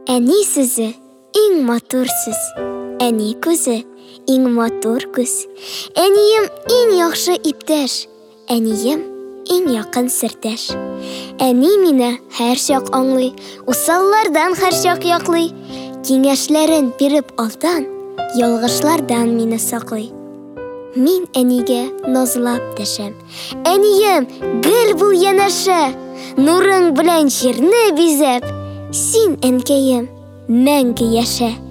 Әни сүзе иң матур сүз. Әни күзе иң матур күз. Әнием иң яхшы иптәш. Әнием иң якын сердәш. Әни мине һәр чак аңлый, усаллардан һәр чак яклый. Киңәшләрен биреп алдан, ялгышлардан мине саклый. Мин әнигә назлап дәшәм. Әнием, гел бул янәшә, нурың белән җирне бизәп. Син, әнкәем, мәңге яшә.